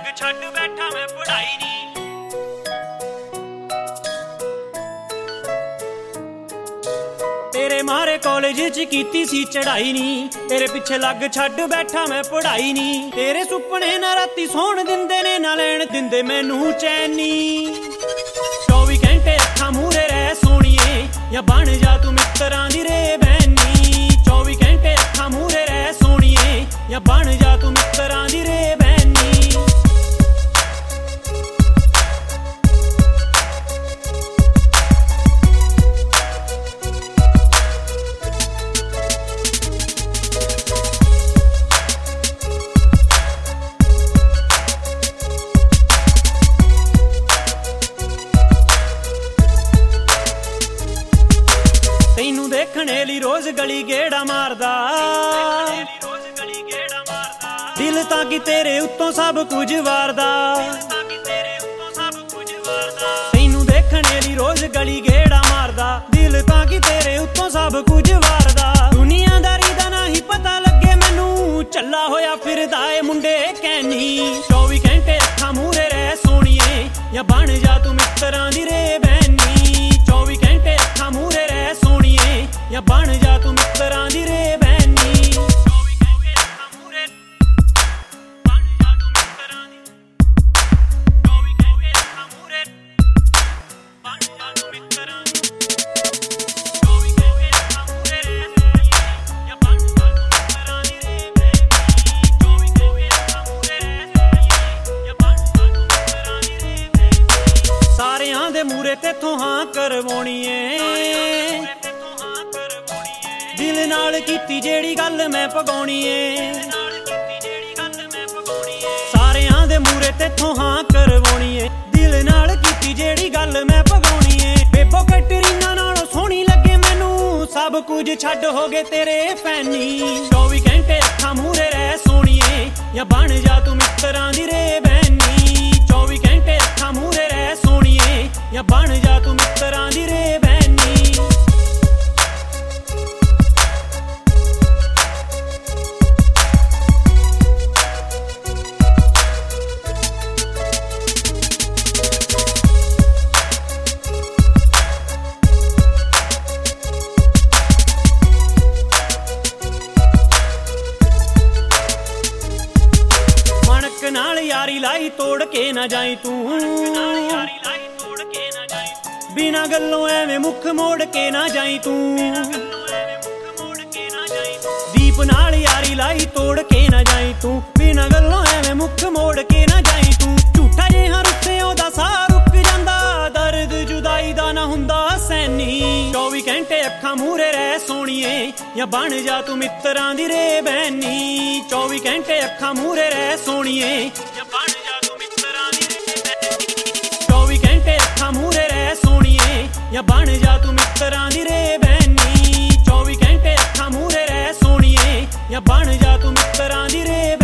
लग छड्ड बैठा मैं पढ़ाई नी। तेरे मारे कॉलेज च कीती सी चढ़ाई नी, तेरे पिछे लग छड्ड बैठा मैं पढ़ाई नी। तेरे सुपने ना राती सौण दिंदे ने ना लैण दिंदे मैनू चैनी। 24 घंटे अखां मूहरे रह सोणीए या बन जा तू मित्तरां दी रे बैनी। 24 घंटे अखां मूहरे रह सोणीए या बन जा तू मित्तरां दी रे बैनी। तैनू देखने ली रोज गली गेड़ा मारदा, दिल तां कि तेरे उत्तों सब कुछ वारदा। तैनू देखने ली रोज गली गेड़ा मारदा, दिल तां कि तेरे उत्तों सब कुछ वारदा। दुनियादारी दा ना ही पता लगे मैनू, चला होया फिरदा ए मुंडे कैनी। 24 घंटे अखां मूहरे रह सोणीए या बन जा तू मित्तरां दी रे बैनी। 24 घंटे अखां मूहरे रह सोणीए या बन जा तू मित्तरां दी रे बैनी। 24 घंटे अखां मूहरे बन जा तू मित्तरां दी। 24 घंटे अखां मूहरे बन जा तू मित्तरां दी। 24 घंटे अखां मूहरे या बन जा तू मित्तरां दी रे बैनी। 24 घंटे अखां मूहरे या बन जा तू मित्तरां दी रे बैनी। सारियां दे मूहरे तेथों हां करवाउणी ए, दिल नाल कीती जेड़ी गल मैं पगाउणी ए। सारियां दे मूहरे तेथों हां करवाउणी ए, दिल नाल कीती जेड़ी गल मैं पगाउणी ए। बेबो कैटरीना नालों सोहनी लगे मैनू, सब कुछ छड्ड हो गए तेरे फैनी। 24 घंटे अखां मूहरे रह सोहणीए या बन जा तू मित्तरां दी रे बैनी। 24 घंटे अखां मूहरे रह सोहणीए या बन जा तू मित्तरां दी रे बैनी। नाल यारी लाई तोड़ के ना जाई तू, बिना गल्लों एवें मुख मोड़ के ना जाई तू। दीप नाल यारी लाई तोड़ के ना जाई तू, बिना गल्लों एवें मुख मोड़ के ना जाई तू। झूठा जिहा रुੱਸੇ ओदा साह रुक जांदा, दर्द जुदाई दा ना हुंदा सैनी। 24 घंटे अखां मूहरे रह सोहणीए या बन जा तू मित्तरां दी रे बैनी। 24 घंटे अखां मूहरे रह सोहणीए या बन जा तू मित्तरां दी रे बैनी। 24 घंटे अखां मूहरे रह सोहणीए या बन जा तू मित्तरां दी रे बैनी। 24 घंटे अखां मूहरे रह सोहणीए या बन जा तू मित्तरां दी रे बैनी।